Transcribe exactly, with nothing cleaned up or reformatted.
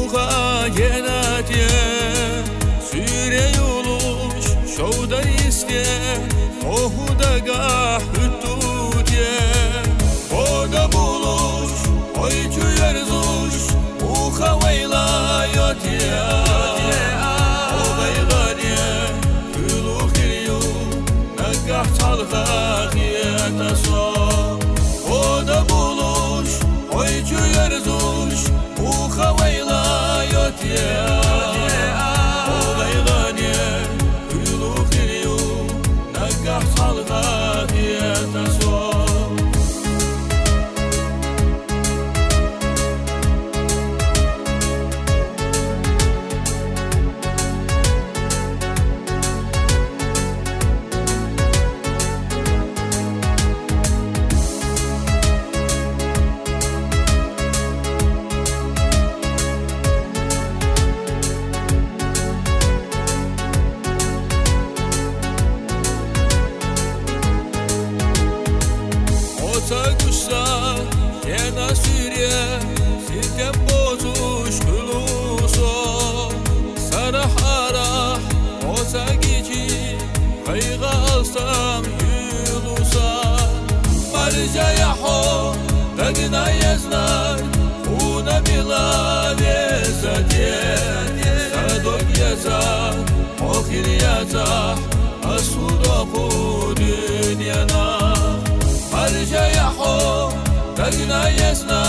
uha genatiye Süre yoluş şovda iste Ohu da gah hüttü diye Oda buluş oy tüyer zuş Uha veyla yotiye Oğay gadiye Hülü khiriyu Nagah talha khiyata so Oda buluş oy tüyer zuş Uha veyla yotiye Oğay gadiye Hülü khiriyu Nagah talha khiyata so Ota kuşsa yana sürye Silken bozuş kuluso Sarah arah ota gici Kayga alsam yulusa Marca yaho Dagna yaznar Una bila vezadye Sadok yaza Okir yaza Asuda bu dünyana Marca yaho Dagna yaznar